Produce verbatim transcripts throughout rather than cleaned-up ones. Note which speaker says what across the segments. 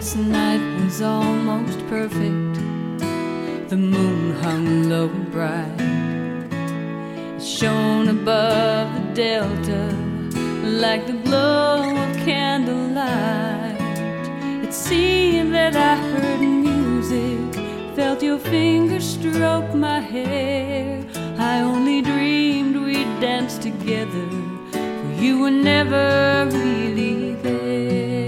Speaker 1: Last night was almost perfect. The moon hung low and bright. It shone above the delta like the glow of candlelight. It seemed that I heard music, felt your fingers stroke my hair. I only dreamed we'd dance together, for you were never really there.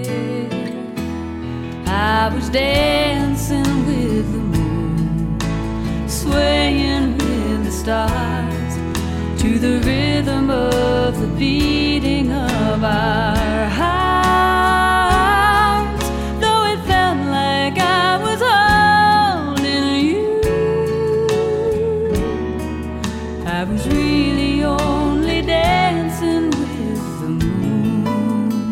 Speaker 1: I was dancing with the moon, swaying with the stars, to the rhythm of the beating of our hearts. Though it felt like I was holding you, I was really only dancing with the moon.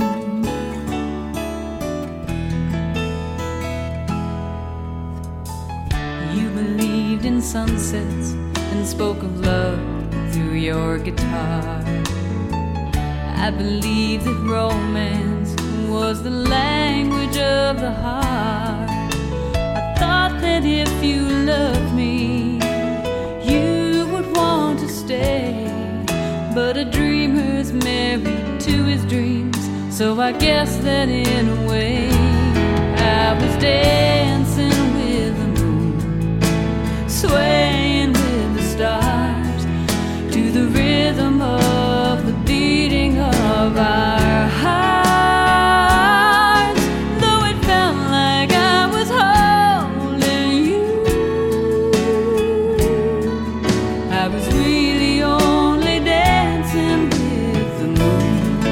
Speaker 1: You believed in sunsets and spoke of love through your guitar. I believed that romance was the language of the heart. I thought that if you loved me, you would want to stay. But a dreamer's married to his dreams, so I guess that in a way I was dancing with the moon, swaying with the stars, to the rhythm of the beating of our hearts. Though it felt like I was holding you, I was really only dancing with the moon.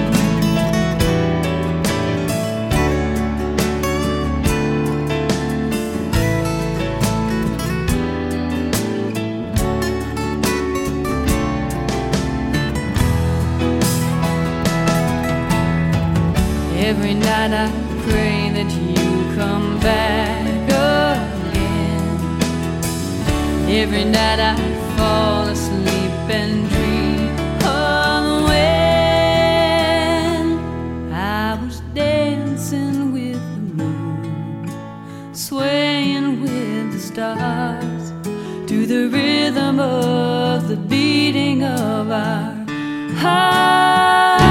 Speaker 1: Every night I pray that you come back again. Every night I fall asleep and dream of when I was dancing with the moon, swaying with the stars, to the rhythm of the beating of our hearts.